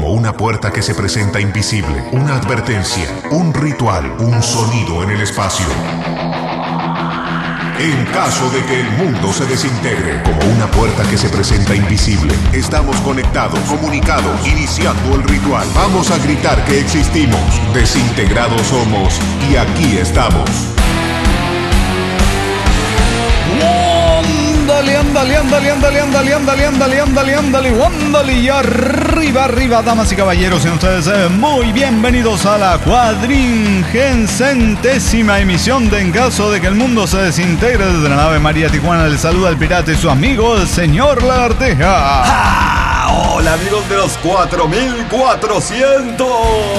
como una puerta que se presenta invisible, una advertencia, un ritual, un sonido en el espacio. En caso de que el mundo se desintegre, como una puerta que se presenta invisible, estamos conectados, comunicados, iniciando el ritual. Vamos a gritar que existimos, desintegrados somos y aquí estamos. Ándale, y arriba, damas y caballeros, sean ustedes muy bienvenidos a la cuadringentésima emisión de En caso de que el mundo se desintegre. Desde la nave María Tijuana les saluda el pirata y su amigo, el señor Lagarteja. ¡Ah! Hola amigos de los 4400.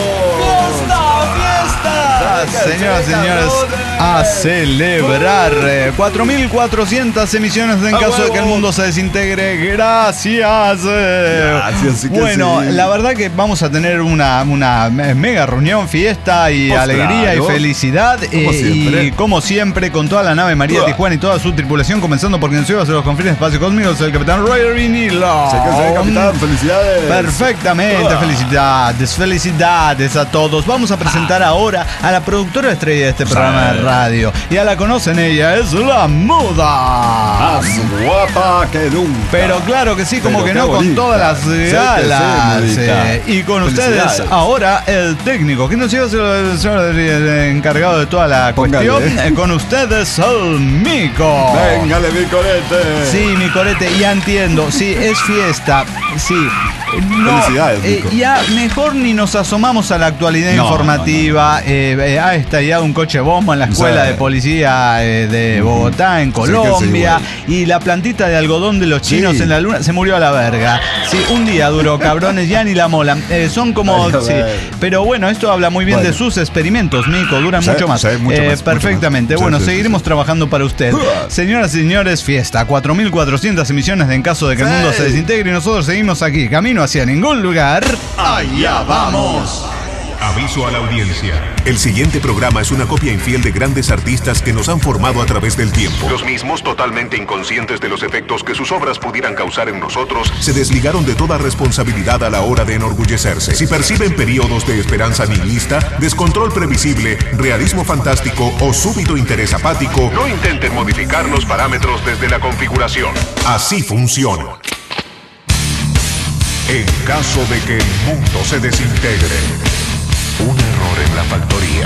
¡Fiesta! Señoras y señores, a celebrar 4400 emisiones de En caso de que el mundo se desintegre. Gracias. Bueno, sí. La verdad que vamos a tener una mega reunión, fiesta y alegría, claro, y felicidad. Y como siempre, con toda la nave María Tijuana y toda su tripulación, comenzando por quien se iba a hacer los confines espacio cósmicos, el capitán Roger Vinilo. Capitán, felicidades. Perfectamente, felicidades a todos. Vamos a presentar ahora a la productora estrella de este programa de radio. Ya la conocen, ella es la Muda. Más guapa que nunca. Pero claro que sí, como que no, bonita, con todas las galas. Y con ustedes ahora el técnico, que nos iba a ser el encargado de toda la cuestión. Con ustedes el Mico. Véngale, mi corete. Sí, mi corete, ya entiendo. Sí, es fiesta. Sí. No, felicidades, ya mejor ni nos asomamos a la actualidad informativa. Ha estallado un coche bomba en la escuela de policía de Bogotá, en Colombia, y la plantita de algodón de los chinos en la luna se murió a la verga. Sí, un día duró, cabrones, ya ni la mola. Son como... Sí, pero bueno, esto habla muy bien de sus experimentos, Mico, duran mucho más. Perfectamente. Mucho más. Seguiremos trabajando para usted. Señoras y señores, fiesta, 4400 emisiones de En caso de que el mundo se desintegre, y nosotros seguimos aquí, camino hacia ningún lugar. ¡Allá vamos! Aviso a la audiencia. El siguiente programa es una copia infiel de grandes artistas que nos han formado a través del tiempo. Los mismos, totalmente inconscientes de los efectos que sus obras pudieran causar en nosotros, se desligaron de toda responsabilidad a la hora de enorgullecerse. Si perciben periodos de esperanza nihilista, descontrol previsible, realismo fantástico o súbito interés apático, no intenten modificar los parámetros desde la configuración. Así funciona. En caso de que el mundo se desintegre, un error en la factoría.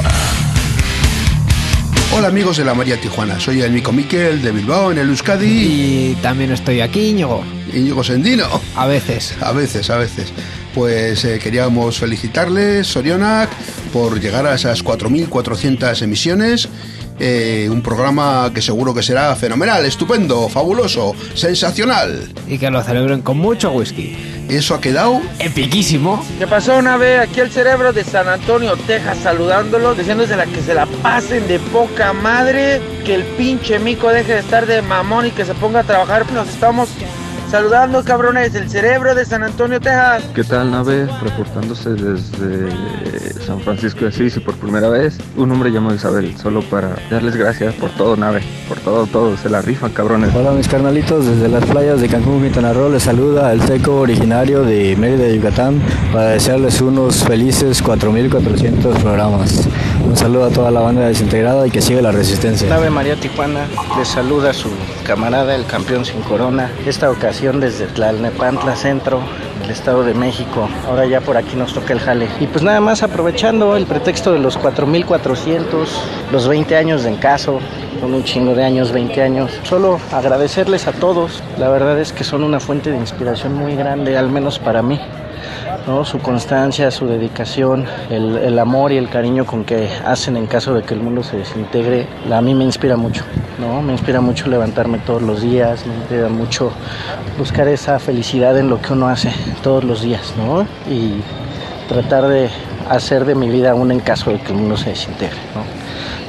Hola amigos de la María Tijuana, soy el Mico Miquel de Bilbao, en el Euskadi. Y también estoy aquí, Íñigo. Íñigo Sendino. A veces. Pues queríamos felicitarles, Sorionak, por llegar a esas 4400 emisiones. Un programa que seguro que será fenomenal, estupendo, fabuloso, sensacional. Y que lo celebren con mucho whisky. Eso ha quedado epiquísimo. ¿Qué pasó una vez? Aquí el cerebro de San Antonio, Texas, saludándolos, diciéndose que se la pasen de poca madre, que el pinche Mico deje de estar de mamón y que se ponga a trabajar. Nos estamos saludando, cabrones, el cerebro de San Antonio, Texas. ¿Qué tal, nave? Reportándose desde San Francisco de Asís y por primera vez, un hombre llamado Isabel, solo para darles gracias por todo, nave, por todo, se la rifan, cabrones. Hola mis carnalitos, desde las playas de Cancún, Quintana Roo, les saluda el Teco originario de Mérida, Yucatán, para desearles unos felices 4400 programas. Un saludo a toda la banda desintegrada y que siga la resistencia. Nave María Tijuana, les saluda a su camarada, el campeón sin corona, esta ocasión desde Tlalnepantla Centro, del Estado de México. Ahora ya por aquí nos toca el jale. Y pues nada más aprovechando el pretexto de los 4400, los 20 años de En caso, son un chingo de años, 20 años. Solo agradecerles a todos, la verdad es que son una fuente de inspiración muy grande, al menos para mí, ¿no? Su constancia, su dedicación, el amor y el cariño con que hacen En caso de que el mundo se desintegre, a mí me inspira mucho, ¿no? Me inspira mucho levantarme todos los días, me inspira mucho buscar esa felicidad en lo que uno hace todos los días, ¿no? Y tratar de hacer de mi vida un En caso de que el mundo se desintegre, ¿no?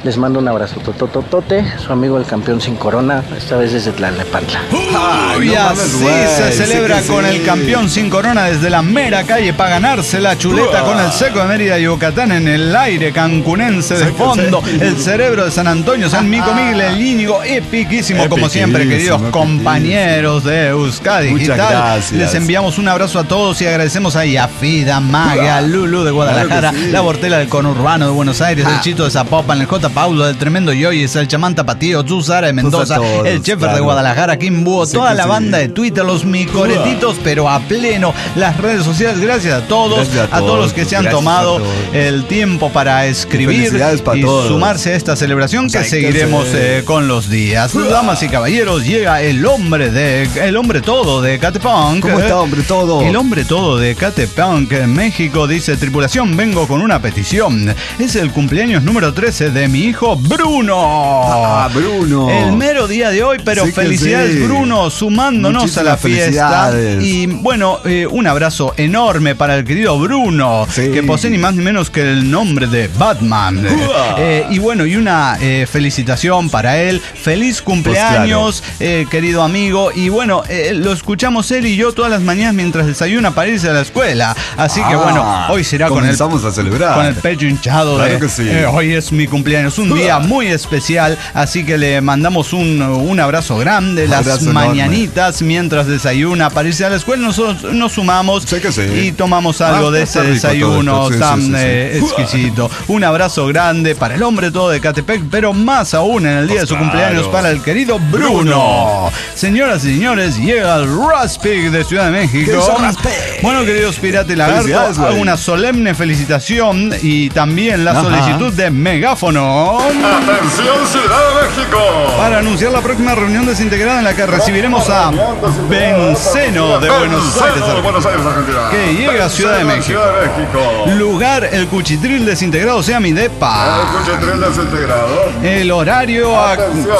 Les mando un abrazo tototote, su amigo el campeón sin corona, esta vez desde Tlalnepantla. Y así se celebra con el campeón sin corona desde la mera calle para ganarse la chuleta con el seco de Mérida, Yucatán en el aire cancunense de fondo. El cerebro de San Antonio, San Mico Miguel, el Íñigo, epiquísimo como siempre, queridos compañeros de Euskadi Digital. Les enviamos un abrazo a todos y agradecemos a Yafida, Maga, Lulu de Guadalajara, la Bortela del conurbano de Buenos Aires, el Chito de Zapopan, el J. Paulo del Tremendo Yoyes, el Chamán Tapatío, Zuzara de Mendoza, el Chefer de Guadalajara, Kim Búho, toda la banda de Twitter, los micoretitos, pero a pleno, las redes sociales. Gracias a todos, a todos los que se han tomado el tiempo para escribir y sumarse a esta celebración que seguiremos con los días. Damas y caballeros, llega el hombre todo de Catepunk. ¿Cómo está, hombre todo? El hombre todo de Catepunk en México dice: tripulación, vengo con una petición. Es el cumpleaños número 13 de mi hijo Bruno. Bruno. El mero día de hoy, pero felicidades Bruno, sumándonos a la fiesta. Y bueno, un abrazo enorme para el querido Bruno, que posee ni más ni menos que el nombre de Batman. Y bueno, y una felicitación para él. Feliz cumpleaños, querido amigo. Y bueno, lo escuchamos él y yo todas las mañanas mientras desayuna para irse a la escuela. Así que bueno, hoy será comenzamos a celebrar con el pecho hinchado. Claro que sí. Hoy es mi cumpleaños, un día muy especial. Así que le mandamos un abrazo grande. Las mañanitas mientras desayuna para irse a la escuela, nosotros nos sumamos y tomamos algo de ese desayuno tan exquisito. Un abrazo grande para el hombre todo de Catepec, pero más aún en el día de su cumpleaños para el querido Bruno. Señoras y señores, llega el Raspig de Ciudad de México. Bueno, queridos Pirata y Lagarto, hago una solemne felicitación y también la solicitud de megáfono. ¡Atención, Ciudad de México! Para anunciar la próxima reunión desintegrada en la que recibiremos a Benceno de Buenos Aires, Argentina, que llega a Ciudad de México. Lugar, el Cuchitril desintegrado sea mi depa. El Cuchitril desintegrado. El horario a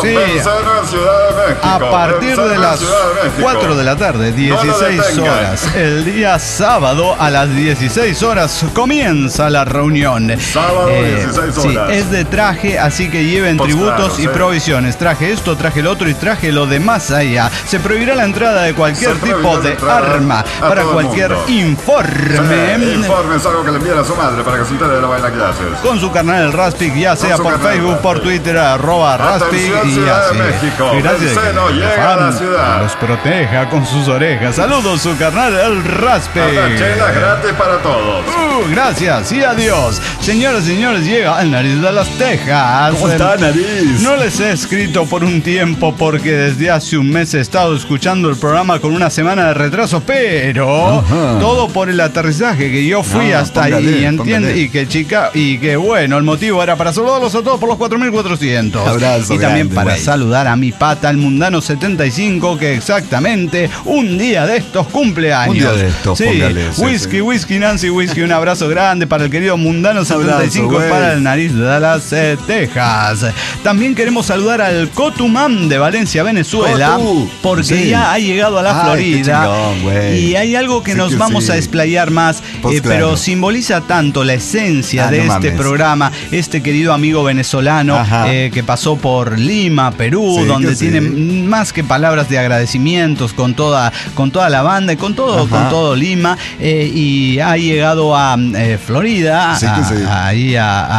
partir de las 4 de la tarde, 16 horas. El día sábado a las 16 horas comienza la reunión. Sábado 16 horas. Sí, es de traje, así que lleven tributos y provisiones. Traje esto, traje el otro y traje lo de más allá. Se prohibirá la entrada de cualquier tipo de arma. Para cualquier informe. Informe es algo que le envían a su madre para que se entere de la vaina que haces. Con su canal El Raspig, ya sea por Facebook, por Twitter, @Raspig y así. Gracias a que los proteja con sus orejas. Saludos, su carnal El Raspig. Chela gratis para todos. Gracias y adiós. Señoras y señores, llega el Nariz de las Tejas. ¿Cómo está, Nariz? No les he escrito por un tiempo porque desde hace un mes he estado escuchando el programa con una semana de retraso, pero todo por el aterrizaje que yo fui hasta ahí, ¿entiendes? Y que bueno, el motivo era para saludarlos a todos por los 4.400. Abrazo y también grande, para güey. saludar a mi pata, el Mundano 75, que exactamente un día de estos cumpleaños. Un día de estos, póngale, Whisky, Nancy, Whisky, un abrazo grande para el querido Mundano 75 y para el Nariz de Dallas, Texas. También queremos saludar al Cotumán de Valencia, Venezuela, porque ya ha llegado a la Florida. Chingón, y hay algo que nos vamos a explayar más, pero simboliza tanto la esencia de este programa, este querido amigo venezolano que pasó por Lima, Perú, donde tiene más que palabras de agradecimientos con toda la banda y con todo Lima, y ha llegado a Florida, ahí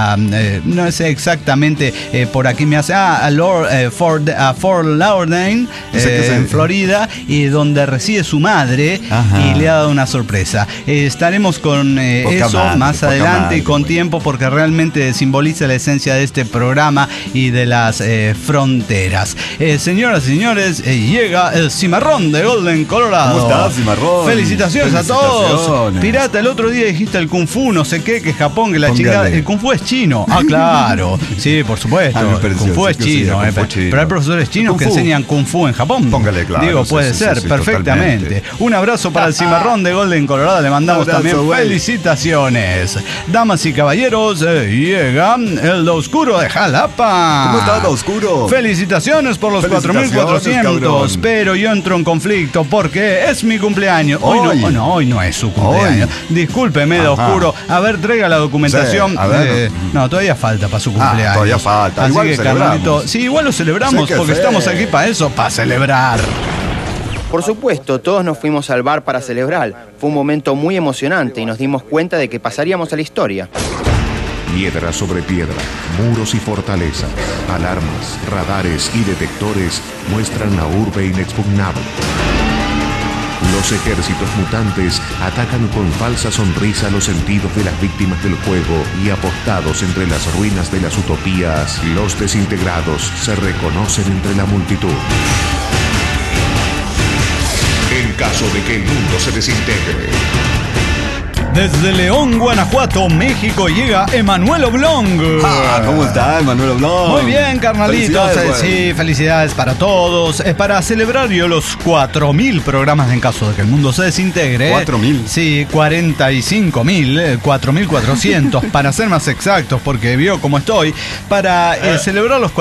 no sé exactamente por aquí me hace a Fort Lauderdale, en Florida, y donde reside su madre, y le ha dado una sorpresa. Estaremos con eso más adelante y con tiempo, porque realmente simboliza la esencia de este programa y de las fronteras. Señoras y señores, llega el Cimarrón de Golden, Colorado. ¿Cómo estás, Cimarrón? Felicitaciones a todos. Pirata, el otro día dijiste el Kung Fu, no sé qué, que Japón, que la chingada. El Kung Fu es chino. Ah, claro. Sí, por supuesto. El Kung Fu es chino. Pero hay profesores chinos que enseñan Kung Fu en Japón. Póngale, claro. Digo, puede ser, perfectamente. Totalmente. Un abrazo para el Cimarrón de Golden, Colorado. Le mandamos también felicitaciones. Damas y caballeros, llega el Do Oscuro de Jalapa. ¿Cómo está, Do Oscuro? Felicitaciones por los 4.400. Pero yo entro en conflicto porque es mi cumpleaños. Hoy no es su cumpleaños. Discúlpeme, Do Oscuro. A ver, traiga la documentación. Sí, a ver. No, todavía falta para su cumpleaños. Todavía falta. Así Igual que, lo celebramos. carnalito, sí, igual lo celebramos porque estamos aquí para eso, para celebrar. Por supuesto, todos nos fuimos al bar para celebrar. Fue un momento muy emocionante y nos dimos cuenta de que pasaríamos a la historia. Piedra sobre piedra, muros y fortalezas, alarmas, radares y detectores muestran la urbe inexpugnable. Los ejércitos mutantes atacan con falsa sonrisa los sentidos de las víctimas del juego y apostados entre las ruinas de las utopías, los desintegrados se reconocen entre la multitud. En caso de que el mundo se desintegre. Desde León, Guanajuato, México, llega Emanuel Oblong. ¿Cómo está, Emanuel Oblong? Muy bien, carnalitos. Felicidades, Sí, felicidades para todos. Para celebrar yo los 4.000 programas en caso de que el mundo se desintegre. ¿4.000? Sí, 45.000, 4.400, para ser más exactos, porque vio cómo estoy. Para celebrar los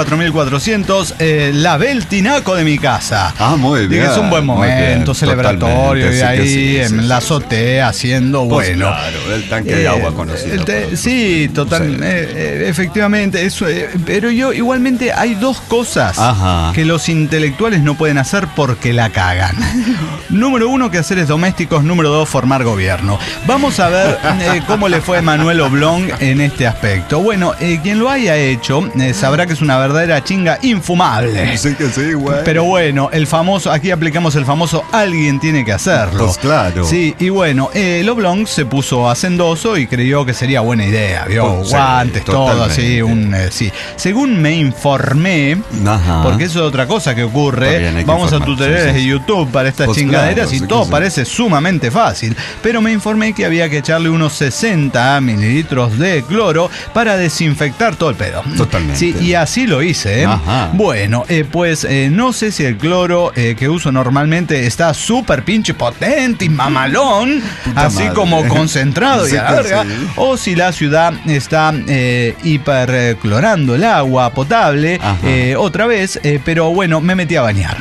4.400, lavé el tinaco de mi casa. Muy bien. Es un buen momento celebratorio y ahí en la azotea haciendo bueno. Claro, el tanque de agua conocido. Sí, total, efectivamente, eso. Pero yo igualmente hay dos cosas que los intelectuales no pueden hacer porque la cagan. Número 1, quehaceres domésticos. Número 2, formar gobierno. Vamos a ver cómo le fue a Emanuel Oblong en este aspecto. Bueno, quien lo haya hecho sabrá que es una verdadera chinga infumable. Sí que sí, güey. Pero bueno, aquí aplicamos el famoso alguien tiene que hacerlo. Pues claro. Sí, y bueno, el Oblong se puso hacendoso y creyó que sería buena idea, ¿vio? Pues, guantes, todo así, sí. Según me informé, porque eso es otra cosa que ocurre, vamos a tutoriales de YouTube para estas chingaderas y todo parece sumamente fácil, pero me informé que había que echarle unos 60 mililitros de cloro para desinfectar todo el pedo. Totalmente. Sí, y así lo hice. Bueno, pues no sé si el cloro que uso normalmente está súper pinche potente y mamalón, así como concentrado y a la verga, o si la ciudad está hiperclorando el agua potable otra vez, pero bueno, me metí a bañar.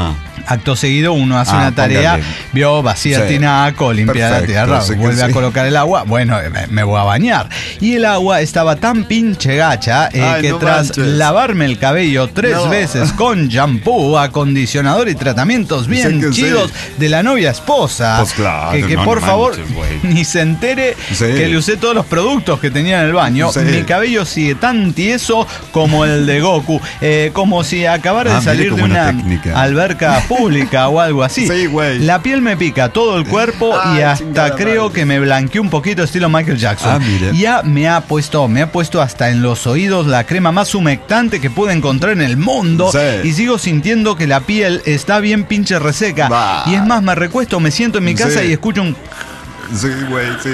Acto seguido uno hace una tarea, vacía el tinaco, limpia la tierra, vuelve a colocar el agua, bueno, me voy a bañar. Y el agua estaba tan pinche gacha que tras lavarme el cabello 3 veces con shampoo, acondicionador y tratamientos bien chidos de la novia esposa, pues claro, que por favor ni se entere que le usé todos los productos que tenía en el baño. Mi cabello sigue tan tieso como el de Goku, como si acabara de salir de una alberca pública o algo así. La piel me pica todo el cuerpo y hasta creo que me blanqueó un poquito estilo Michael Jackson. Ya me ha puesto hasta en los oídos la crema más humectante que pude encontrar en el mundo y sigo sintiendo que la piel está bien pinche reseca. Y es más, me recuesto, me siento en mi casa y escucho un... Sí, güey, sí.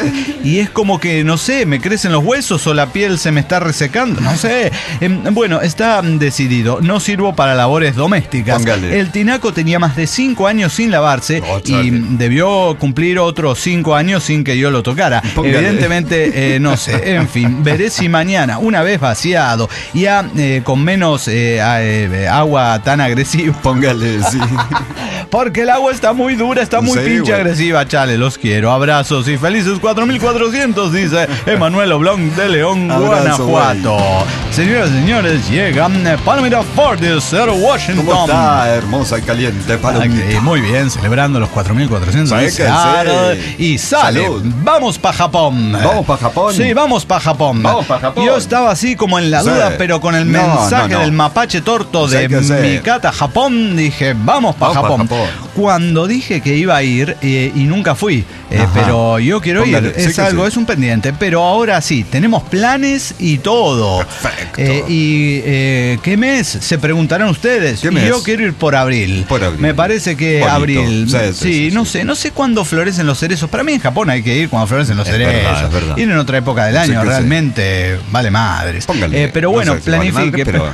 Y es como que, no sé, me crecen los huesos o la piel se me está resecando, no sé. Bueno, está decidido, no sirvo para labores domésticas. Póngale. El tinaco tenía más de 5 años sin lavarse y debió cumplir otros 5 años sin que yo lo tocara. Póngale. Evidentemente, no sé. En fin, veré si mañana, una vez vaciado, ya con menos agua tan agresiva. Póngale, sí. Porque el agua está muy dura, está muy pinche agresiva, chale, los quiero. Abrazos y felices 4.400, dice Emanuel Oblong de León, Guanajuato. Señoras y señores, llegan Palomita Ford de Seattle, Washington. ¿Cómo está, hermosa y caliente Palomita? Muy bien, celebrando los 4.400. Y sale. Salud. Vamos para Japón. ¿Vamos para Japón? Sí, vamos para Japón. Vamos para Japón. Yo estaba así como en la duda, pero con el mensaje del mapache torto de Mikata Japón, dije, vamos para Japón. Cuando dije que iba a ir y nunca fui, pero yo quiero ir, es un pendiente, pero ahora sí, tenemos planes y todo. Perfecto. ¿Qué mes? Se preguntarán ustedes. ¿Qué mes? Yo quiero ir por abril. Me parece que bonito. Abril. Sí, no sé cuándo florecen los cerezos. Para mí en Japón hay que ir cuando florecen los cerezos. Verdad. Ir en otra época del año realmente vale madres. Póngale, pero bueno, no sé si vale planifique. Madre,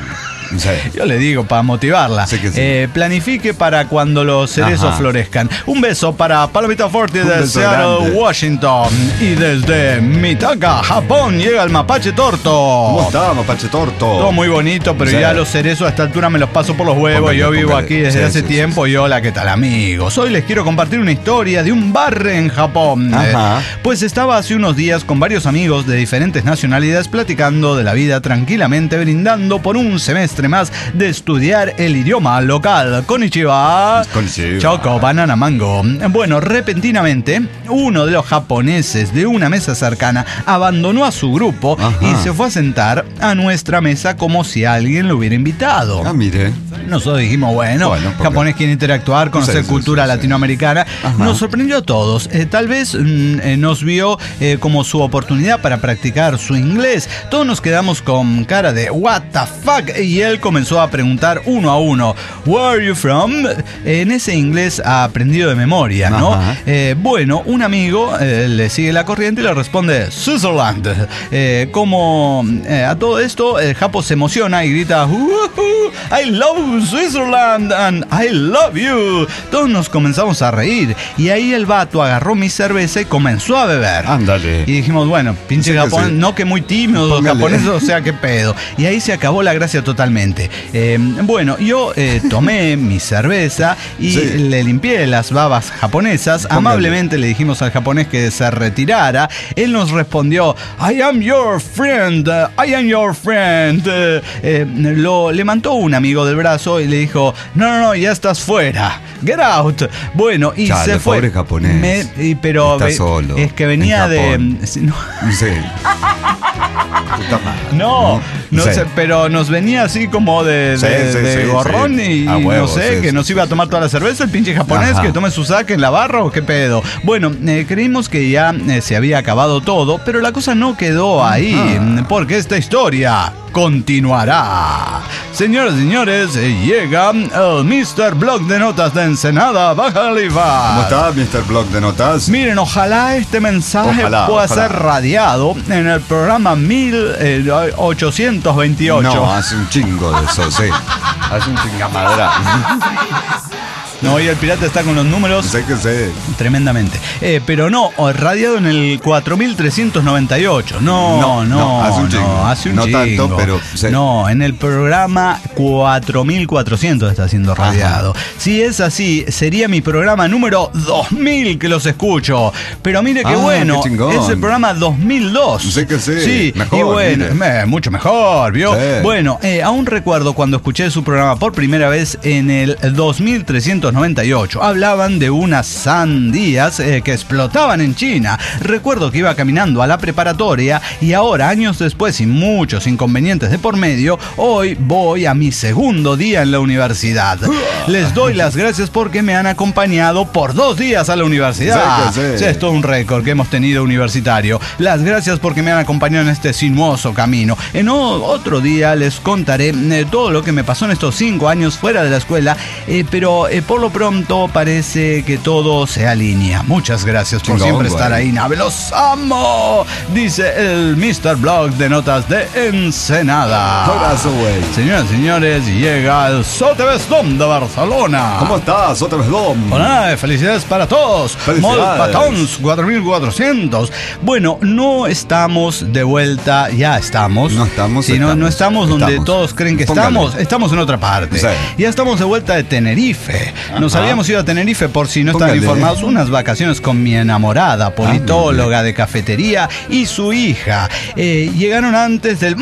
Sí. Yo le digo para motivarla. Sí que sí. Planifique para cuando los cerezos florezcan. Un beso para Palomita Forti de Seattle, grande. Washington. Y desde Mitaka, Japón, llega el mapache torto. ¿Cómo está, mapache torto? Todo muy bonito, pero Sí. ya los cerezos a esta altura me los paso por los huevos. Póngale, Yo vivo póngale. aquí desde Sí, hace sí, tiempo. Y hola, ¿qué tal, amigos? Hoy les quiero compartir una historia de un bar en Japón. Ajá. Pues estaba hace unos días con varios amigos de diferentes nacionalidades platicando de la vida tranquilamente, brindando por un semestre más de estudiar el idioma local. Konnichiwa. Konnichiwa. Choco, banana, mango. Bueno, repentinamente, uno de los japoneses de una mesa cercana abandonó a su grupo y se fue a sentar a nuestra mesa como si alguien lo hubiera invitado. Ah, mire. Nosotros dijimos, bueno, porque- japonés quiere interactuar, conocer Sí, cultura sí. latinoamericana. Ajá. Nos sorprendió a todos. Tal vez nos vio como su oportunidad para practicar su inglés. Todos nos quedamos con cara de what the fuck. Y él comenzó a preguntar uno a uno, where are you from? En ese inglés aprendido de memoria, ¿no? Ajá. Bueno, un amigo le sigue la corriente y le responde Switzerland. Como a todo esto, el japo se emociona y grita "Woohoo, I love Switzerland and I love you". Todos nos comenzamos a reír y ahí el vato agarró mi cerveza y comenzó a beber. Ándale. Y dijimos, bueno, pinche Sí que Japón, sí. no que muy tímido los Póngale. japoneses, o sea, qué pedo. Y ahí se acabó la gracia totalmente. Bueno, yo tomé mi cerveza y le limpié las babas japonesas. Póngale. Amablemente le dijimos al japonés que se retirara. Él nos respondió, I am your friend, I am your friend. Lo levantó un amigo del brazo y le dijo, no, ya estás fuera. Get out. Bueno, y Chale, se fue. pobre japonés. Pero Está solo es que venía en de... Japón. No, Sí. Puta madre. no Sí. sé, pero nos venía así como de Sí, gorrón sí. y A huevo, no sé, sí, que sí, nos iba a tomar toda la cerveza el pinche japonés, Ajá. que tome su saque en la barra o qué pedo. Bueno, creímos que ya se había acabado todo, pero la cosa no quedó ahí, porque esta historia continuará. Señoras y señores, llega el Mr. Blog de Notas de Ensenada, Baja California. ¿Cómo está, Mr. Blog de Notas? Miren, ojalá este mensaje Ojalá, pueda ojalá. ser radiado en el programa 1828. No, hace un chingo de eso, sí. Hace un chingamadra. No, y el pirata está con los números. Sé que sé. Tremendamente. Pero no, radiado en el 4398. No, hace un chingo. hace un No chingo. tanto, pero sí. No, en el programa 4400 está siendo radiado. Si es así, sería mi programa número 2000 que los escucho. Pero mire qué bueno, qué chingón. es el programa 2002. Sé que sí. Sí, Mejor, y bueno, mucho mejor, ¿vio? Sí. Bueno, aún recuerdo cuando escuché su programa por primera vez en el 2398. Hablaban de unas sandías que explotaban en China. Recuerdo que iba caminando a la preparatoria y ahora, años después y muchos inconvenientes de por medio, hoy voy a mi segundo día en la universidad. Les doy las gracias porque me han acompañado por 2 días a la universidad. Sí. Sí, es todo un récord que hemos tenido universitario. Las gracias porque me han acompañado en este sinuoso camino. En otro día les contaré todo lo que me pasó en estos 5 años fuera de la escuela, pero por lo pronto parece que todo se alinea. Muchas gracias por Chingón, siempre estar güey. ahí, Nave. ¡Los amo! Dice el Mr. Blog de Notas de Ensenada. Abrazo, güey. Señoras y señores, llega el Sotebesdom de Barcelona. ¿Cómo estás, Sotebesdom? Hola, felicidades para todos. Felicidades. Molt Patons 4400. Bueno, no estamos de vuelta, ya estamos. No estamos, Sí, no estamos. estamos donde Estamos. todos creen que Póngale. estamos en otra parte. Sí. Ya estamos de vuelta de Tenerife. Nos Ajá. habíamos ido a Tenerife, por si no están Póngale. informados, unas vacaciones con mi enamorada, politóloga de cafetería y su hija. Llegaron antes del...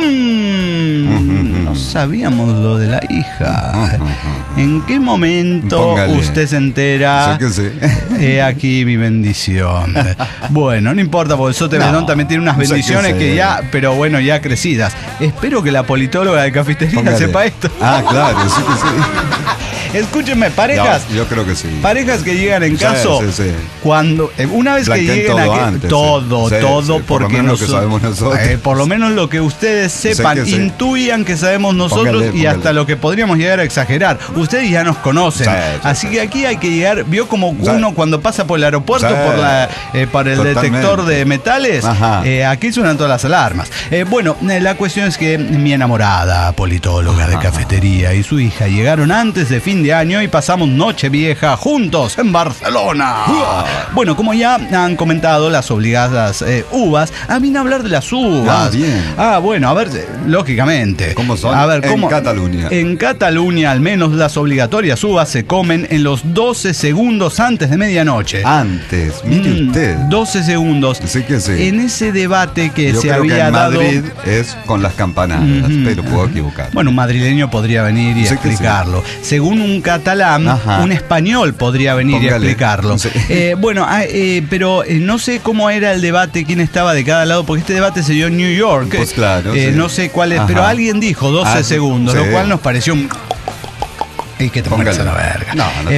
no sabíamos lo de la hija. ¿En qué momento Póngale. usted se entera? Sé que sí. He aquí mi bendición. Bueno, no importa, porque el Sotebesdom No, también tiene unas sé que bendiciones sí. que ya, pero bueno, ya crecidas. Espero que la politóloga de cafetería Póngale. sepa esto. Ah, claro, sí que sí. Escúchenme, parejas. Yo creo que sí. Parejas que llegan en caso. Sí. cuando una vez Blanqueen que lleguen todo aquí, antes, todo, sí. todo, Sí, porque por lo menos lo que sabemos nosotros. Por lo menos lo que ustedes sepan, que sí. intuyan que sabemos nosotros y hasta lo que podríamos llegar a exagerar. Ustedes ya nos conocen, así que aquí hay que llegar. Vio como uno cuando pasa por el aeropuerto por el detector de metales, aquí suenan todas las alarmas. Bueno, la cuestión es que mi enamorada politóloga de cafetería y su hija llegaron antes de fin de año y pasamos Nochevieja juntos en Barcelona. Bueno, como ya han comentado las obligadas uvas, a mí no hablar de las uvas. Bien. Bueno, a ver, lógicamente. ¿Cómo son? A ver, ¿cómo? En Cataluña. En Cataluña, al menos las obligatorias uvas se comen en los 12 segundos antes de medianoche. Antes, mire usted. 12 segundos. Sí que sí. En ese debate que Yo se creo había que en dado. Madrid es con las campanadas, pero puedo equivocar. Bueno, un madrileño podría venir y explicarlo. Según un catalán, un español podría venir y explicarlo. Sí. Pero no sé cómo era el debate, quién estaba de cada lado, porque este debate se dio en New York. Pues claro. No sé cuál es, pero alguien dijo 12 segundos, lo cual nos pareció un... Y que te pongas a la verga.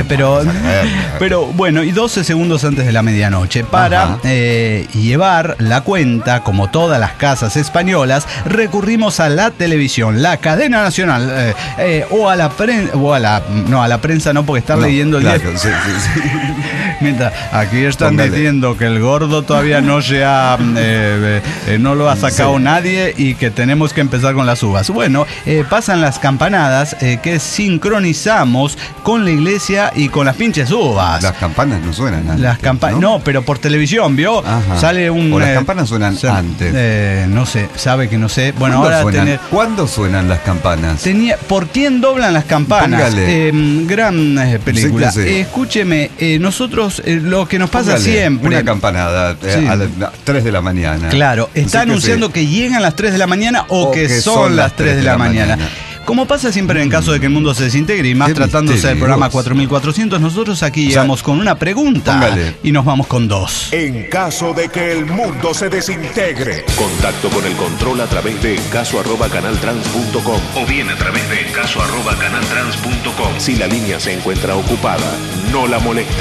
Pero bueno, y 12 segundos antes de la medianoche. Para llevar la cuenta, como todas las casas españolas, recurrimos a la televisión, la cadena nacional, o a la prensa. No, a la prensa no, porque están leyendo el diario. Mientras aquí están diciendo que el gordo todavía no se ha no lo ha sacado nadie y que tenemos que empezar con las uvas. Bueno, pasan las campanadas que sincronizamos con la iglesia y con las pinches uvas. Las campanas no suenan antes. Las campanas, no, pero por televisión, ¿vio? Sale un... O las campanas suenan antes. No sé, sabe que no sé. Bueno, ahora ¿Cuándo suenan las campanas? ¿Por quién doblan las campanas? Gran película. Sí. Escúcheme, nosotros lo que nos pasa siempre... Una campanada a las 3 de la mañana. Claro, está anunciando que llegan las 3 de la mañana o que son las 3 de la mañana. Como pasa siempre en caso de que el mundo se desintegre y más tratándose del programa 4400, nosotros aquí llegamos con una pregunta y nos vamos con 2. En caso de que el mundo se desintegre. Contacto con el control a través de encaso@canaltrans.com o bien a través de encaso@canaltrans.com. Si la línea se encuentra ocupada, no la moleste.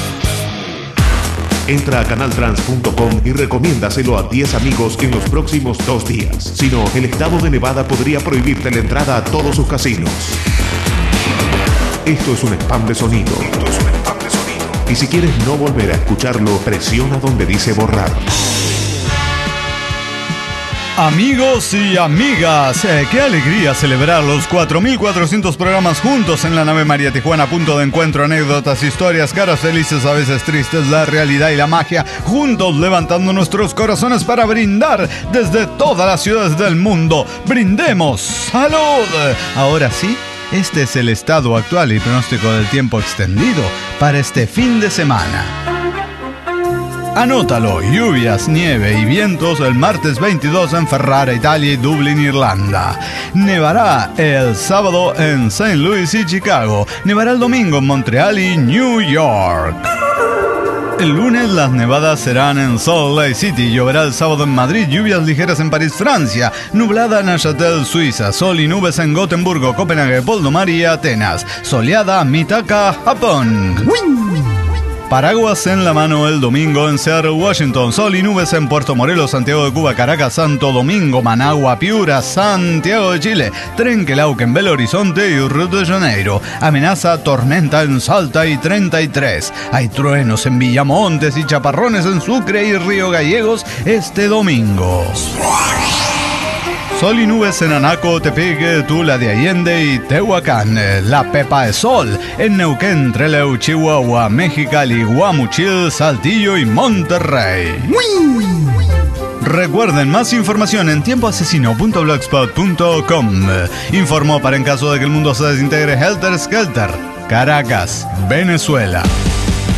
Entra a canaltrans.com y recomiéndaselo a 10 amigos en los próximos 2 días. Si no, el estado de Nevada podría prohibirte la entrada a todos sus casinos. Esto es un spam de sonido. Y si quieres no volver a escucharlo, presiona donde dice borrar. Amigos y amigas, qué alegría celebrar los 4400 programas juntos en la nave María Tijuana, punto de encuentro, anécdotas, historias, caras felices, a veces tristes, la realidad y la magia, juntos levantando nuestros corazones para brindar desde todas las ciudades del mundo. ¡Brindemos! ¡Salud! Ahora sí, este es el estado actual y pronóstico del tiempo extendido para este fin de semana. Anótalo, lluvias, nieve y vientos el martes 22 en Ferrara, Italia y Dublín, Irlanda. Nevará el sábado en St. Louis y Chicago. Nevará el domingo en Montreal y New York. El lunes las nevadas serán en Salt Lake City, lloverá el sábado en Madrid, lluvias ligeras en París, Francia, nublada en Neuchâtel, Suiza, sol y nubes en Gotemburgo, Copenhague, Poldomar y Atenas, soleada Mitaka, Japón. Paraguas en la mano el domingo en Seattle, Washington. Sol y nubes en Puerto Morelos, Santiago de Cuba, Caracas, Santo Domingo, Managua, Piura, Santiago de Chile, Trenquelauquen, Belo Horizonte y Río de Janeiro. Amenaza tormenta en Salta y 33. Hay truenos en Villamontes y chaparrones en Sucre y Río Gallegos este domingo. Sol y nubes en Anaco, Tepic, Tula de Allende y Tehuacán. La Pepa de Sol en Neuquén, Trelew, Chihuahua, Mexicali, Guamuchil, Saltillo y Monterrey. Recuerden, más información en tiempoasesino.blogspot.com. Informó para en caso de que el mundo se desintegre Helter Skelter, Caracas, Venezuela.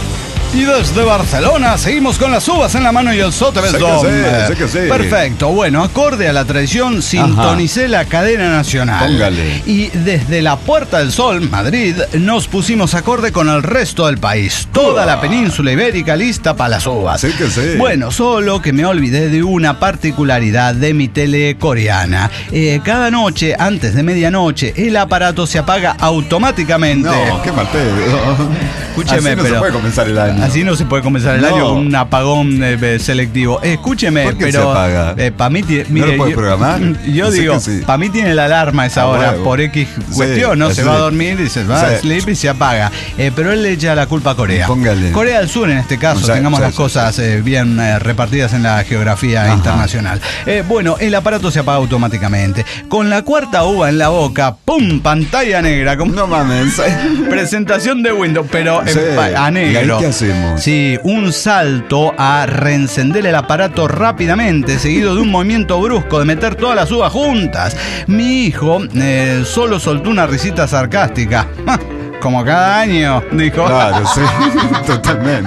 Y desde Barcelona seguimos con las uvas en la mano y el sotebesdom. Sé que sí. Perfecto. Bueno, acorde a la tradición, sintonicé la cadena nacional. Póngale. Y desde la Puerta del Sol, Madrid, nos pusimos acorde con el resto del país. Toda la península ibérica lista para las uvas. Sí que sí. Bueno, solo que me olvidé de una particularidad de mi tele coreana. Cada noche, antes de medianoche, el aparato se apaga automáticamente. No, qué mal pedo. Escúcheme, así no pero se puede comenzar el año. Así no se puede comenzar el año con un apagón selectivo. Escúcheme, ¿Por qué pero se apaga? para mí tiene. ¿No lo puede programar? Yo Sé digo, que sí. para mí tiene la alarma a esa hora huevo. por X cuestión, ¿no? Se sí. va a dormir y se va a sleep y se apaga. Pero él le echa la culpa a Corea. Póngale. Corea del Sur en este caso, tengamos las cosas bien repartidas en la geografía internacional. Bueno, el aparato se apaga automáticamente. Con la cuarta uva en la boca, ¡pum! Pantalla negra. No mames. Presentación de Windows, pero a negro. ¿Y ahí qué hacemos? Sí, un salto a reencender el aparato rápidamente, seguido de un movimiento brusco de meter todas las uvas juntas. Mi hijo solo soltó una risita sarcástica. Como cada año, dijo. Claro, sí, totalmente.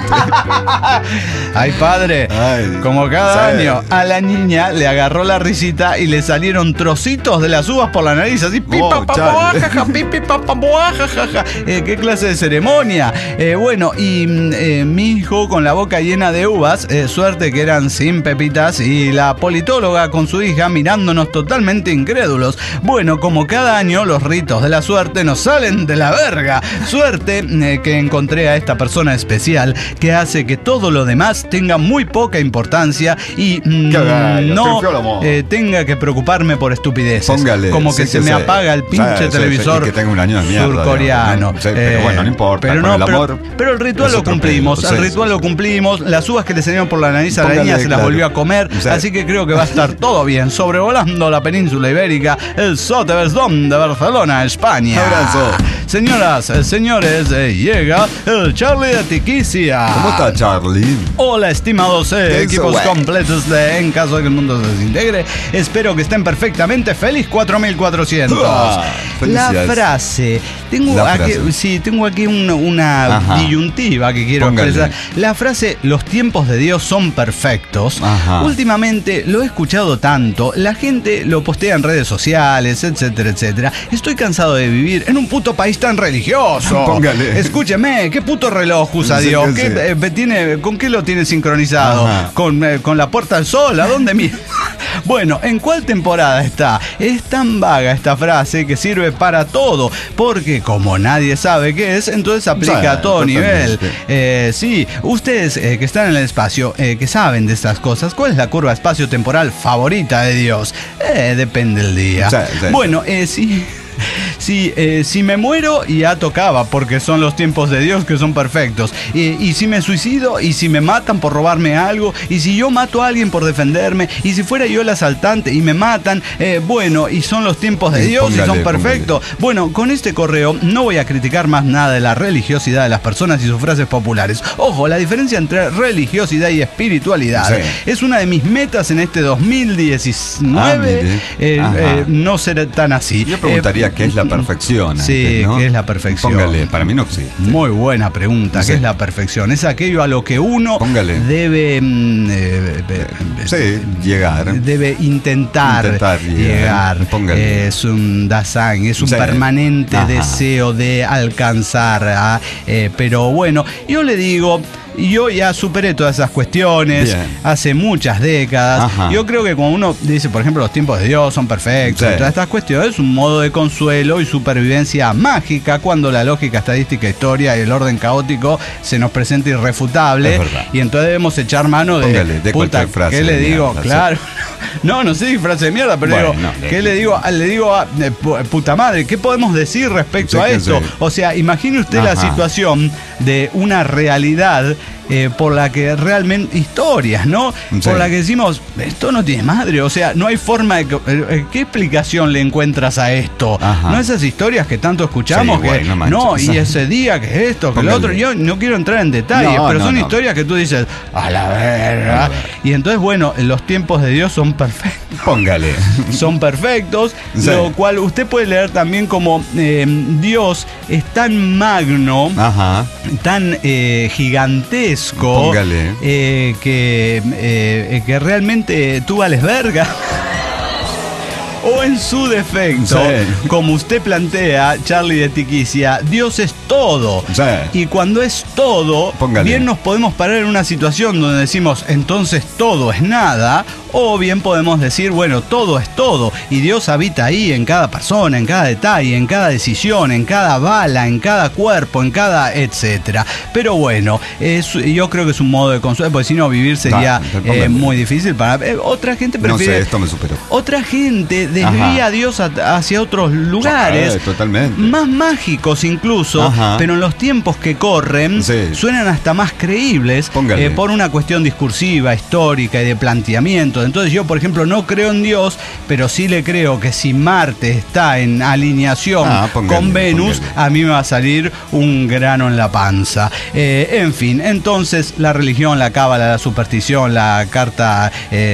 Ay, padre, como cada año, a la niña le agarró la risita y le salieron trocitos de las uvas por la nariz, así pipa, jaja, pipi, jaja. ¿Qué clase de ceremonia? Bueno, y mi hijo con la boca llena de uvas, suerte que eran sin pepitas, y la politóloga con su hija mirándonos totalmente incrédulos. Bueno, como cada año, los ritos de la suerte nos salen de la verga. Suerte que encontré a esta persona especial que hace que todo lo demás tenga muy poca importancia y no tenga que preocuparme por estupideces. Póngale, como que se me apaga el pinche televisor que tenga un año de mierda, surcoreano. Digamos, ¿no? Pero bueno, no importa. Pero el ritual lo cumplimos. El ritual lo cumplimos. Las uvas que le salieron por la nariz a la niña se las volvió a comer. Así que creo que va a estar todo bien. Sobrevolando la península ibérica, el Sotebesdom de Barcelona, España. Abrazo. Señoras, señores, llega el Charlie de Tiquicia. ¿Cómo está, Charlie? Hola, estimados equipos completos de En caso de que el mundo se desintegre. Espero que estén perfectamente. Feliz 4400. La frase. Tengo aquí una disyuntiva que quiero expresar. La frase, los tiempos de Dios son perfectos. Últimamente lo he escuchado tanto. La gente lo postea en redes sociales, etcétera, etcétera. Estoy cansado de vivir en un puto país tan religioso. Póngale. Escúcheme, ¿qué puto reloj usa Dios? ¿Con qué lo tiene sincronizado? ¿Con la Puerta del Sol? ¿A dónde mira? Bueno, ¿en cuál temporada está? Es tan vaga esta frase que sirve para todo, porque como nadie sabe qué es, entonces aplica a todo nivel. Sí, ustedes que están en el espacio, que saben de estas cosas, ¿cuál es la curva espacio-temporal favorita de Dios? Depende del día. Bueno, sí. Si me muero, ya tocaba, porque son los tiempos de Dios que son perfectos. Y si me suicido, y si me matan por robarme algo, y si yo mato a alguien por defenderme, y si fuera yo el asaltante y me matan, bueno, y son los tiempos de Dios y son perfectos. Bueno, con este correo no voy a criticar más nada de la religiosidad de las personas y sus frases populares. Ojo, la diferencia entre religiosidad y espiritualidad es una de mis metas en este 2019. No ser tan así. Yo preguntaría qué es la perfección. Sí, ¿no? ¿Qué es la perfección? Póngale, para mí no existe. Muy buena pregunta. ¿Qué es la perfección? Es aquello a lo que uno debe llegar. Debe intentar llegar. Es un Dasein, es un permanente deseo de alcanzar. Pero bueno, yo le digo, yo ya superé todas esas cuestiones hace muchas décadas. Yo creo que cuando uno dice, por ejemplo, los tiempos de Dios son perfectos, todas estas cuestiones, es un modo de consuelo y supervivencia mágica cuando la lógica, estadística, historia y el orden caótico se nos presenta irrefutable. Y entonces debemos echar mano de puta, frase. ¿Qué le digo? Mierda, claro. No sé si frase de mierda, pero digo, ¿qué le digo? Le digo a puta madre, ¿qué podemos decir respecto a esto? O sea, imagine usted la situación de una realidad por la que realmente historias, ¿no? Por la que decimos, esto no tiene madre, o sea, no hay forma de... ¿Qué explicación le encuentras a esto? No esas historias que tanto escuchamos, y ese día, que es esto, que lo otro, yo no quiero entrar en detalles, pero son historias que tú dices, a la verga. Y entonces, bueno, los tiempos de Dios son perfectos. Póngale. Son perfectos, lo cual usted puede leer también como Dios es tan magno, tan gigantesco, parezco que realmente tú vales verga. O en su defecto, como usted plantea, Charlie de Tiquicia, Dios es todo. Y cuando es todo, bien nos podemos parar en una situación donde decimos, entonces todo es nada, o bien podemos decir, bueno, todo es todo. Y Dios habita ahí en cada persona, en cada detalle, en cada decisión, en cada bala, en cada cuerpo, en cada etcétera. Pero bueno, yo creo que es un modo de consuelo, porque si no, vivir sería muy difícil para... otra gente prefiere... No sé, esto me superó. Otra gente desvía a Dios hacia otros lugares, totalmente, más mágicos incluso, pero en los tiempos que corren suenan hasta más creíbles por una cuestión discursiva, histórica y de planteamiento. Entonces yo, por ejemplo, no creo en Dios, pero sí le creo que si Marte está en alineación con Venus, a mí me va a salir un grano en la panza. En fin, entonces la religión, la cábala, la superstición, la carta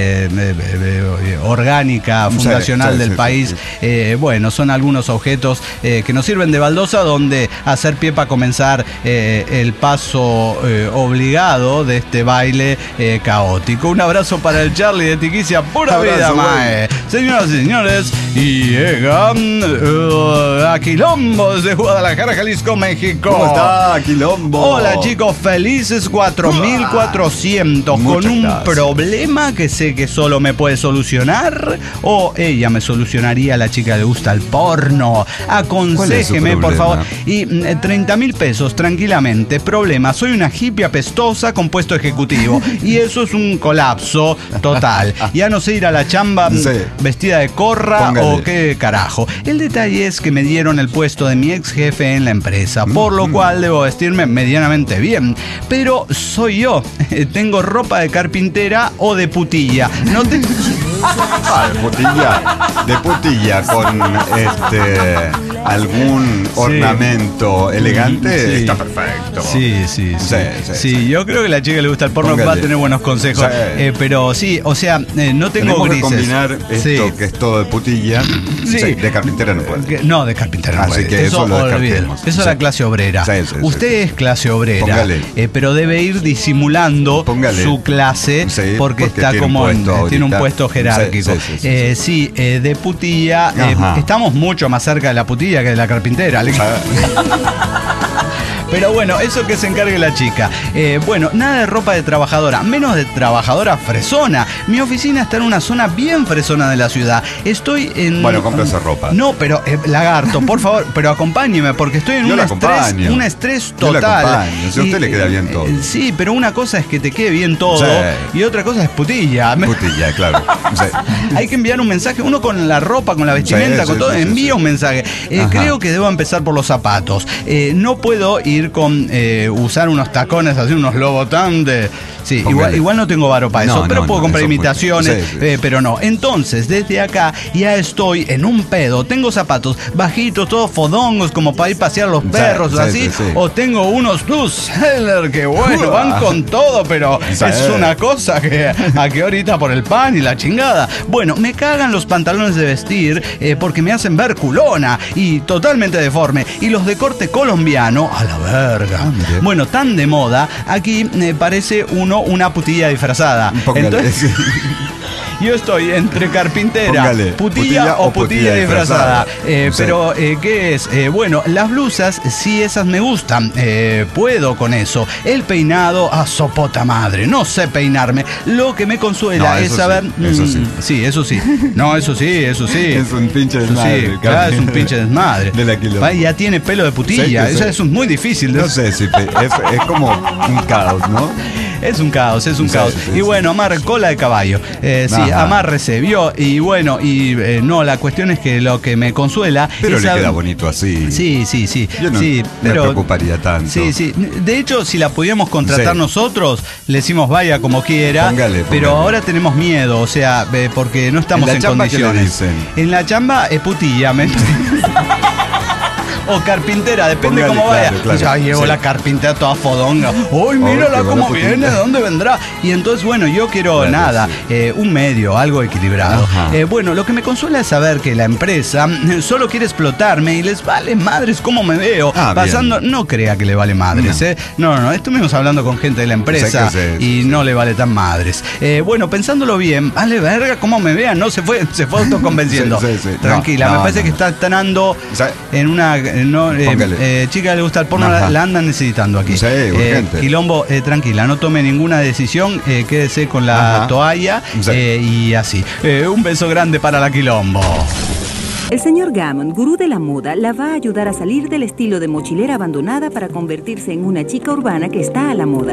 orgánica, fundacional del país, bueno, son algunos objetos que nos sirven de baldosa donde hacer pie para comenzar el paso obligado de este baile caótico. Un abrazo para el Charlie de Tiquicia, pura vida, mae. Señoras y señores, y llegan a Quilombo desde Guadalajara, Jalisco, México. ¿Cómo está, Quilombo? Hola, chicos, felices 4400 con un problema que sé que solo me puede solucionar, o ella me solucionaría. A la chica le gusta el porno. Aconséjeme, por favor. Y 30,000 pesos, tranquilamente. Problema: soy una hippie apestosa con puesto ejecutivo. Y eso es un colapso total. Ya no sé ir a la chamba vestida de corra o qué carajo. El detalle es que me dieron el puesto de mi ex jefe en la empresa, por lo cual debo vestirme medianamente bien. Pero soy yo. Tengo ropa de carpintera o de putilla. No te... de putilla con algún ornamento elegante, está perfecto. Sí, yo creo que a la chica le gusta el porno, va a tener buenos consejos. Pero sí, o sea, no tengo grises. Que combinar esto que es todo de putilla. De carpintera no puede. No, de carpintera no puede. Así que eso lo descartemos. Eso es la clase obrera. Usted es clase obrera, pero debe ir disimulando su clase porque está como tiene un puesto jerárquico. De putilla, estamos mucho más cerca de la putilla que de la carpintera. Pero bueno, eso que se encargue la chica. Bueno, nada de ropa de trabajadora, menos de trabajadora fresona. Mi oficina está en una zona bien fresona de la ciudad. Estoy en... Bueno, cómprase ropa. No, pero lagarto, por favor, pero acompáñeme, porque estoy en un estrés total. Si a usted le queda bien todo. Sí, pero una cosa es que te quede bien todo y otra cosa es putilla. Putilla, claro. Hay que enviar un mensaje, uno con la ropa, con la vestimenta, con todo, envía un mensaje. Creo que debo empezar por los zapatos. No puedo ir con usar unos tacones, así unos Louboutin de... Sí, igual no tengo varo para eso, pero puedo comprar imitaciones, pero no. Entonces, desde acá ya estoy en un pedo. Tengo zapatos bajitos, todos fodongos, como para ir a pasear los perros, así. O tengo unos Seller que, bueno, van con todo, pero es una cosa que aquí ahorita por el pan y la chingada. Bueno, me cagan los pantalones de vestir porque me hacen ver culona y totalmente deforme. Y los de corte colombiano, a la verga. Bueno, tan de moda, aquí parece una putilla disfrazada. Entonces, yo estoy entre carpintera, putilla o putilla disfrazada. Pero, ¿qué es? Bueno, las blusas, sí, esas me gustan. Puedo con eso. El peinado, a sopota madre. No sé peinarme. Lo que me consuela es saber... Sí, eso sí. No, eso sí. Es un pinche desmadre. Claro, es un pinche desmadre. Ya tiene pelo de putilla. Eso es muy difícil. No sé, es como un caos, ¿no? Es un caos. Y bueno, amarre cola de caballo. Amárrese, vio. Y bueno, no, la cuestión es que lo que me consuela. Pero le queda bonito así. Sí. Yo no me preocuparía tanto. Sí. De hecho, si la pudiéramos contratar nosotros, le decimos vaya como quiera. Póngale. Pero ahora tenemos miedo, o sea, porque no estamos en condiciones. ¿Qué le dicen? En la chamba es putilla, o carpintera, depende cómo vaya. Claro. Ya llevo la carpintera toda fodonga. ¡Uy, mírala cómo viene! ¿De dónde vendrá? Y entonces, bueno, yo quiero un medio, algo equilibrado. Bueno, lo que me consuela es saber que la empresa solo quiere explotarme y les vale madres cómo me veo. Pasando, no crea que le vale madres, No, estuvimos hablando con gente de la empresa y no le vale tan madres. Bueno, pensándolo bien, vale verga cómo me vean, ¿no? Se fue autoconvenciendo. Tranquila, me parece que está ando en una chica que le gusta el porno, la andan necesitando aquí. Quilombo, tranquila, no tome ninguna decisión, quédese con la toalla y así. Un beso grande para la Quilombo. El señor Gammon, gurú de la moda, la va a ayudar a salir del estilo de mochilera abandonada para convertirse en una chica urbana que está a la moda.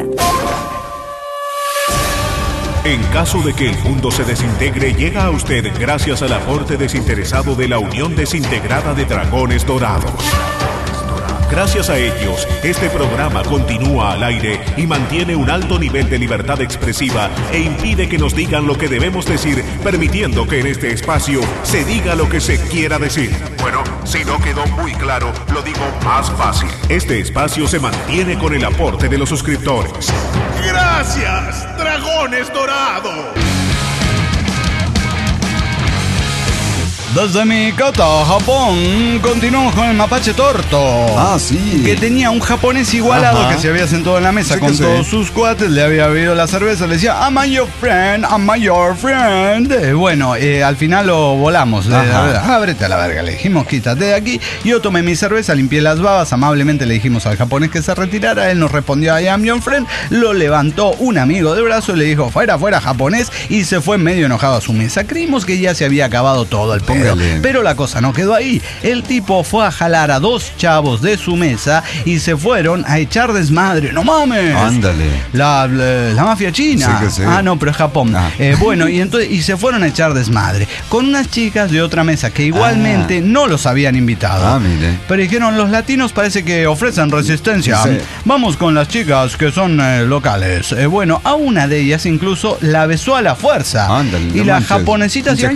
En caso de que el mundo se desintegre, llega a usted gracias al aporte desinteresado de la Unión Desintegrada de Dragones Dorados. Gracias a ellos, este programa continúa al aire y mantiene un alto nivel de libertad expresiva e impide que nos digan lo que debemos decir, permitiendo que en este espacio se diga lo que se quiera decir. Bueno, si no quedó muy claro, lo digo más fácil. Este espacio se mantiene con el aporte de los suscriptores. ¡Gracias, Dragones Dorados! Desde mi cata, Japón, continuamos con el mapache torto. Sí. Que tenía un japonés igualado que se había sentado en la mesa con todos sus cuates, le había bebido la cerveza, le decía, I'm your friend, I'm your friend. Bueno, al final lo volamos. Ábrete a la verga, le dijimos, quítate de aquí. Yo tomé mi cerveza, limpié las babas, amablemente le dijimos al japonés que se retirara. Él nos respondió, I am your friend. Lo levantó un amigo de brazo y le dijo, fuera, japonés, y se fue medio enojado a su mesa. Creímos que ya se había acabado todo el pedo. Pero la cosa no quedó ahí. El tipo fue a jalar a 2 chavos de su mesa y se fueron a echar desmadre. ¡No mames! Ándale. La mafia china. Sí. No, pero es Japón. Bueno, y se fueron a echar desmadre con unas chicas de otra mesa que igualmente no los habían invitado. Mire. Pero dijeron, los latinos parece que ofrecen resistencia. Vamos con las chicas que son locales. Bueno, a una de ellas incluso la besó a la fuerza. Ándale, y la japonesita hacía...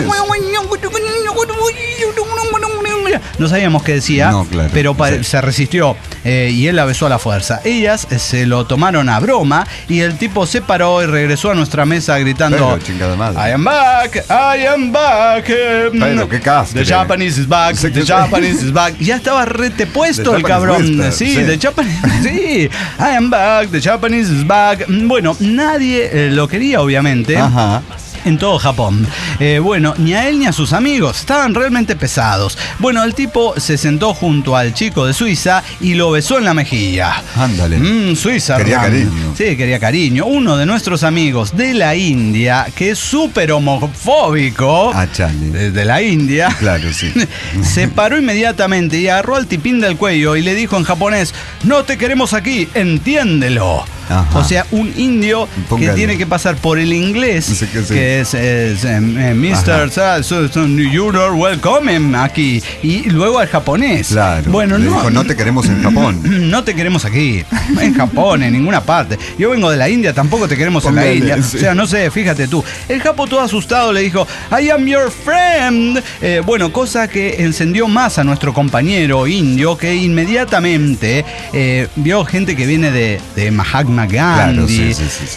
No sabíamos qué decía, pero se resistió y él la besó a la fuerza. Ellas se lo tomaron a broma y el tipo se paró y regresó a nuestra mesa gritando, I am back. Pero qué castre. The Japanese is back, the Japanese is back. Ya estaba rete puesto el cabrón. The Japanese, I am back, the Japanese is back. Bueno, nadie lo quería, obviamente. En todo Japón. Bueno, ni a él ni a sus amigos. Estaban realmente pesados. Bueno, el tipo se sentó junto al chico de Suiza y lo besó en la mejilla. Ándale. Suiza. Quería cariño. Sí, quería cariño. Uno de nuestros amigos de la India, que es súper homofóbico. De la India. Claro, sí. Se paró inmediatamente y agarró al tipín del cuello y le dijo en japonés, no te queremos aquí, entiéndelo. O sea, un indio que tiene que pasar por el inglés, que es Mr. You're welcome aquí, y luego al japonés. Claro. Bueno, le dijo, no te queremos en Japón. No te queremos aquí, en Japón, en ninguna parte. Yo vengo de la India, tampoco te queremos en la India. O sea, no sé, fíjate tú. El japo todo asustado le dijo, I am your friend. Bueno, cosa que encendió más a nuestro compañero indio, que inmediatamente vio gente que viene de Mahatma Gandhi,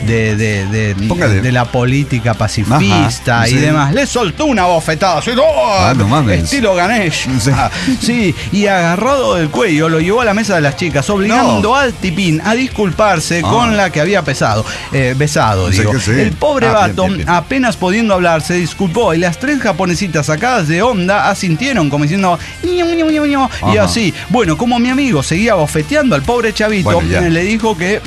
de la política pacifista y demás. Le soltó una bofetada así, estilo Ganesh. Sí, y agarrado del cuello lo llevó a la mesa de las chicas, obligando al tipín a disculparse con la que había besado. El pobre vato, apenas pudiendo hablar, se disculpó y las 3 japonesitas sacadas de onda asintieron como diciendo y así. Bueno, como mi amigo seguía bofeteando al pobre chavito, le dijo que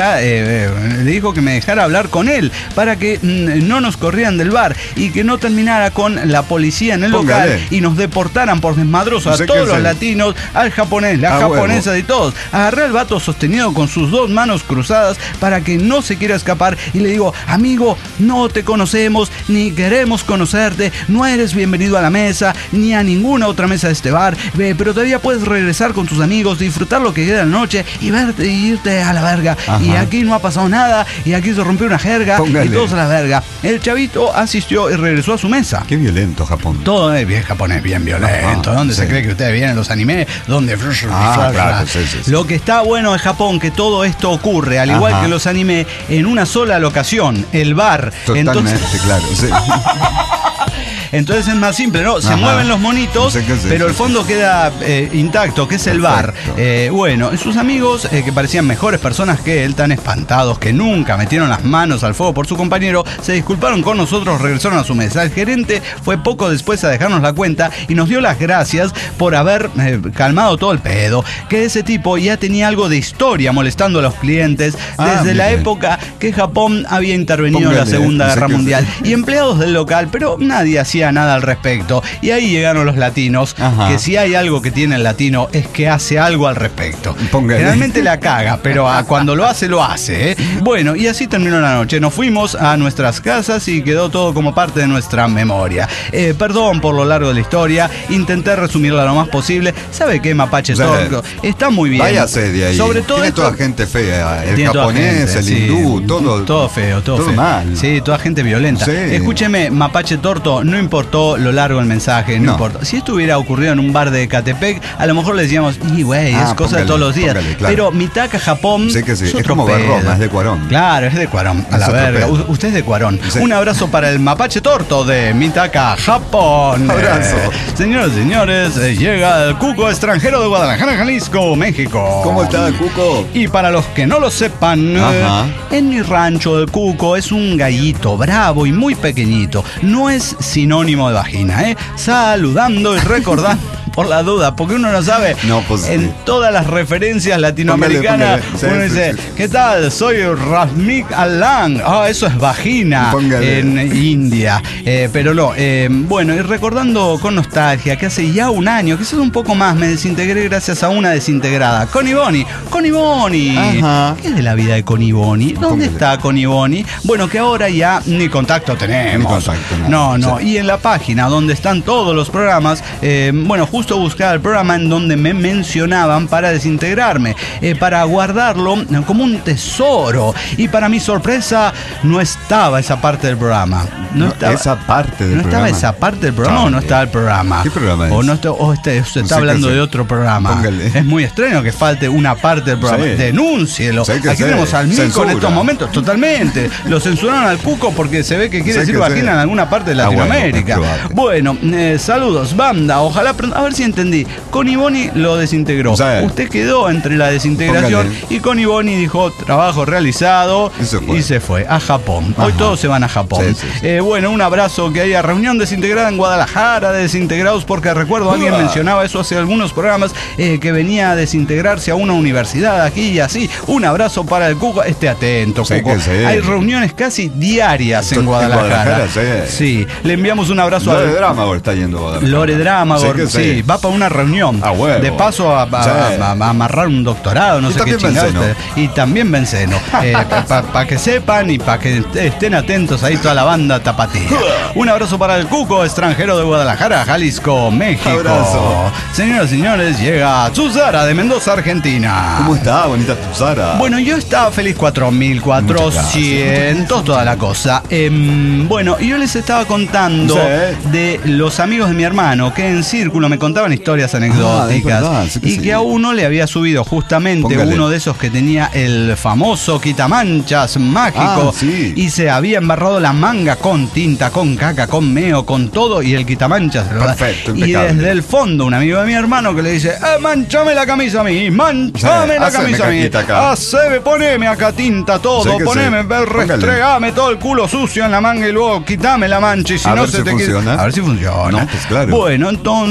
me dejara hablar con él para que no nos corrieran del bar y que no terminara con la policía en el local y nos deportaran por desmadrosos a todos los latinos, al japonés, la japonesa y todos. Agarré al vato sostenido con sus 2 manos cruzadas para que no se quiera escapar y le digo, amigo, no te conocemos ni queremos conocerte, no eres bienvenido a la mesa ni a ninguna otra mesa de este bar, pero todavía puedes regresar con tus amigos, disfrutar lo que queda de la noche y verte y irte a la verga. Ajá. Y aquí no ha pasado nada y aquí se rompió una jerga. Póngale. Y todos a la verga. El chavito asistió y regresó a su mesa. Qué violento Japón. Todo es bien japonés, bien violento. ¿Dónde se cree que ustedes vienen los animes? ¿Dónde? Claro, sí. Lo que está bueno en Japón que todo esto ocurre, al igual que los animes, en una sola locación, el bar. Totalmente, entonces, claro. Sí. Entonces es más simple, ¿no? Se mueven los monitos, no sé pero el fondo queda intacto, que es el bar. Bueno, sus amigos, que parecían mejores personas que él, tan espantados que nunca metieron las manos al fuego por su compañero, se disculparon con nosotros, regresaron a su mesa. El gerente fue poco después a dejarnos la cuenta y nos dio las gracias por haber calmado todo el pedo, que ese tipo ya tenía algo de historia molestando a los clientes desde la época que Japón había intervenido en la Segunda Guerra Mundial. Y empleados del local, pero nadie hacía nada al respecto. Y ahí llegaron los latinos, que si hay algo que tiene el latino es que hace algo al respecto. Generalmente la caga, pero cuando lo hace, lo hace. Bueno, y así terminó la noche. Nos fuimos a nuestras casas y quedó todo como parte de nuestra memoria. Perdón por lo largo de la historia, intenté resumirla lo más posible. ¿Sabe qué, Mapache Torto? Está muy bien. Váyase de ahí. Sobre todo tiene toda gente fea, el japonés, el hindú, todo feo, todo feo. Mal. Sí, toda gente violenta. Sí. Escúcheme, Mapache Torto, no importó lo largo del mensaje, no importa. Si esto hubiera ocurrido en un bar de Ecatepec, a lo mejor le decíamos, güey, es cosa de todos los días. Claro. Pero Mitaka, Japón, sí que sí. Es como Roma, es de Cuarón. Claro, es de Cuarón, a la verga. Usted es de Cuarón. Sí. Un abrazo para el Mapache Torto de Mitaka, Japón. Abrazo. Señoras y señores, llega el Cuco extranjero de Guadalajara, Jalisco, México. ¿Cómo está el Cuco? Y para los que no lo sepan, en mi rancho el Cuco es un gallito bravo y muy pequeñito. No es sinónimo de vagina, saludando y recordando por la duda, porque uno no sabe. En todas las referencias latinoamericanas uno dice, ¿qué tal? Soy Rasmik Alan. Eso es vagina en India. Pero no. Bueno, y recordando con nostalgia que hace ya un año, quizás un poco más, me desintegré gracias a una desintegrada. Connie Boni. ¿Qué es de la vida de Connie Boni? ¿Dónde está Connie Boni? Bueno, que ahora ya ni contacto tenemos. No. Y en la página donde están todos los programas, bueno, justo buscaba el programa en donde me mencionaban para desintegrarme, para guardarlo como un tesoro. Y para mi sorpresa, no estaba esa parte del programa. ¿No estaba esa parte del programa o no estaba el programa? ¿Qué programa es? Usted está hablando de otro programa. Póngale. Es muy extraño que falte una parte del programa. Denúncielo. Aquí tenemos al Mico en estos momentos, totalmente. Lo censuraron al Cuco porque se ve que quiere decir vagina en alguna parte de Latinoamérica. Bueno, saludos, banda. Ojalá, a ver si entendí. Connie Boni lo desintegró. Usted quedó entre la desintegración y Connie Boni dijo trabajo realizado y se fue a Japón. Hoy todos se van a Japón. Bueno, un abrazo, que haya reunión desintegrada en Guadalajara de desintegrados, porque recuerdo alguien mencionaba eso hace algunos programas, que venía a desintegrarse a una universidad aquí y así. Un abrazo para el Cuco. Esté atento, Cuco. Hay reuniones casi diarias en Guadalajara. Sí, le enviamos un abrazo a Lore Dramagor. Está yendo a Guadalajara. Lore Dramagor, sí, va para una reunión. De paso a amarrar un doctorado, no sé qué chingados. Y también Benceno. Para que sepan y para que estén atentos ahí toda la banda tapatía. Un abrazo para el Cuco extranjero de Guadalajara, Jalisco, México. Abrazo. Señoras y señores, llega Tsuzara de Mendoza, Argentina. ¿Cómo está, bonita Tsuzara? Bueno, yo estaba feliz 4.400, toda la cosa. Bueno, yo les estaba contando de los amigos de mi hermano que en círculo me contaban historias anecdóticas y que a uno le había subido justamente uno de esos que tenía el famoso quitamanchas mágico y se había embarrado la manga con tinta, con caca, con meo, con todo, y el quitamanchas. Perfecto, y desde el fondo un amigo de mi hermano que le dice, manchame la camisa a mí, manchame la camisa a mí, poneme acá tinta todo, poneme, restregame todo el culo sucio en la manga y luego quitame la mancha y si no se te quita. A ver si funciona. No, pues claro. Bueno, entonces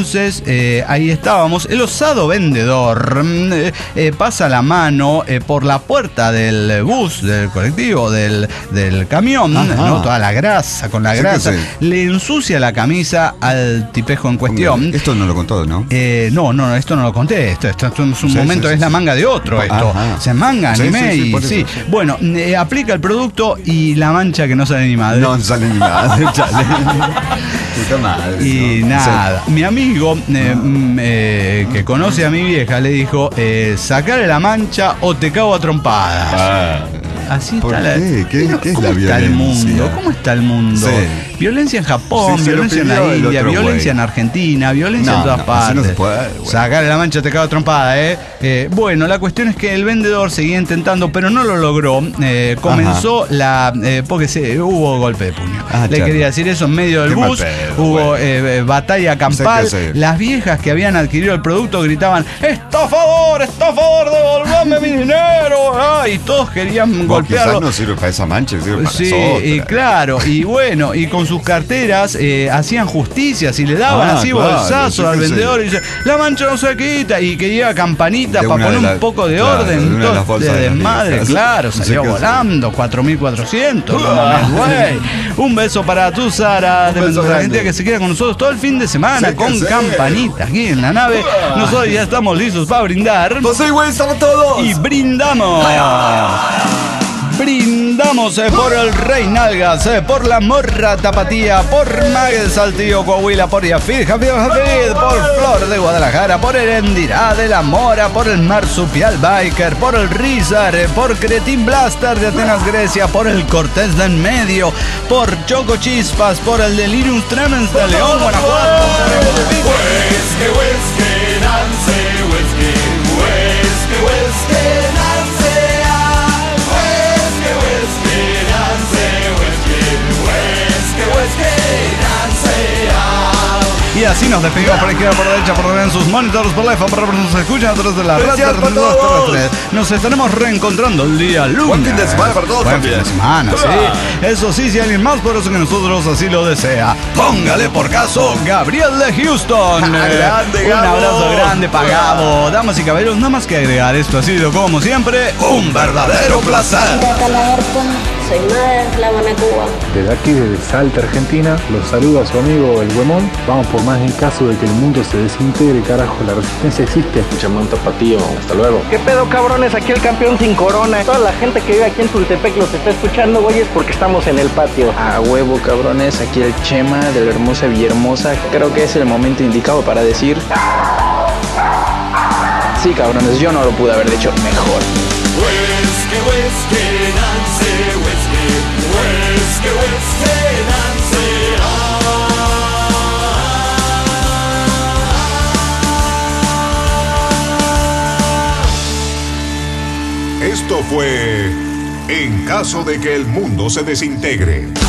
ahí estábamos. El osado vendedor pasa la mano por la puerta del bus, del colectivo, del camión, ¿no? Toda la grasa, con la grasa. Le ensucia la camisa al tipejo en cuestión. Esto no lo contó, ¿no? No, esto no lo conté. Esto es un momento, es la manga de otro esto. Se manga, anime sí. Bueno, aplica el producto y la mancha que no sale ni madre. No sale ni madre, puta madre. Y nada, mi amigo que conoce a mi vieja le dijo, sacale la mancha o te cago a trompada. Así está ¿Qué es la violencia? ¿Cómo está el mundo? Sí. Violencia en Japón, violencia en la India, violencia en Argentina, violencia en todas partes. No se puede, Sacarle la mancha te cago a trompada, bueno, la cuestión es que el vendedor seguía intentando, pero no lo logró. Comenzó porque hubo golpe de puño. Le quería decir eso en medio del bus. Hubo batalla campal. Las viejas que habían adquirido el producto gritaban: ¡Estafador, devolvame mi dinero! Y todos querían golpearlo. Quizás no sirve para esa mancha, sirve para otra. Y claro, y bueno, y con sus carteras hacían justicias y le daban así bolsazos al vendedor y dice: la mancha no se quita, y que lleva campanita para poner un poco de orden, de desmadre, claro, salió volando 4.400. Un beso para tu Sara de Mendoza Argentina, que se queda con nosotros todo el fin de semana con campanita aquí en la nave. Nosotros ya estamos listos para brindar. Pues igual estamos todos. Y brindamos. Brindamos por el Rey Nalgas, por la Morra Tapatía, por Maguel Saltillo, Coahuila, por Yafid, Jafid, por Flor de Guadalajara, por el Endirá de la Mora, por el Marsupial Biker, por el Rizar, por Cretín Blaster de Atenas, Grecia, por el Cortés de en medio, por Choco Chispas, por el Delirium Tremens de León, Guanajuato. Y así nos despedimos por izquierda, por derecha, por en sus monitores, por la F, por nos escuchan a través de la radio. Nos estaremos reencontrando el día lunes. Buen fin de semana para todos. Buen fin de semana, sí. Eso sí, si alguien más, por eso que nosotros así lo desea. Póngale por caso Gabriel de Houston. Un abrazo grande para Gabo. Damas y caballeros, nada más que agregar, esto ha sido como siempre un verdadero placer. Soy Madre, La Habana, Cuba. Desde aquí, desde Salta, Argentina, los saluda su amigo El Huemón. Vamos por más en caso de que el mundo se desintegre, carajo, la resistencia existe. Escúchame un tapatío, hasta luego. ¿Qué pedo, cabrones? Aquí el campeón sin corona. Toda la gente que vive aquí en Tultepec los está escuchando, güey, es porque estamos en el patio. A huevo, cabrones, aquí el Chema de la hermosa Villahermosa. Creo que es el momento indicado para decir: sí, cabrones, yo no lo pude haber dicho mejor. Whiskey, whiskey, Nancy, whiskey, whiskey, whiskey, Nancy. Esto fue En caso de que el mundo se desintegre.